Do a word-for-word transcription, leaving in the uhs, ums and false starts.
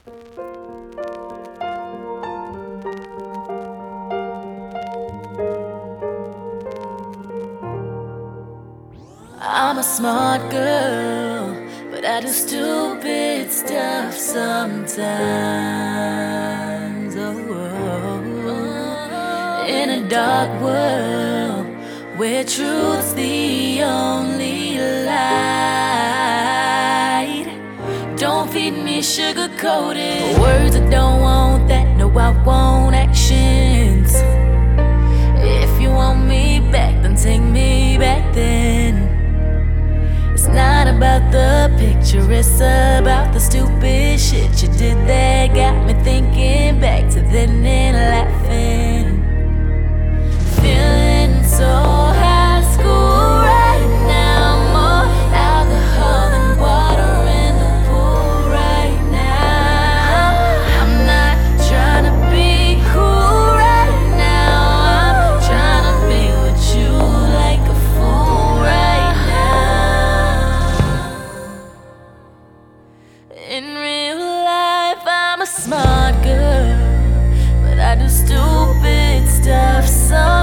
I'm a smart girl, but I do stupid stuff sometimes. Oh, oh. In a dark world where truth's the only light, don't feed me sugar-coated words. I don't want that. No, I want actions. If you want me back, then take me back then. It's not about the picture, it's about the stupid shit you did that got me thinking back to then and laughing. Feeling so high school right now, more alcohol than water in the pool right now. I'm not trying to be cool right now, I'm trying to be with you like a fool right now. In real life, I'm a smart girl, but I do stupid stuff sometimes.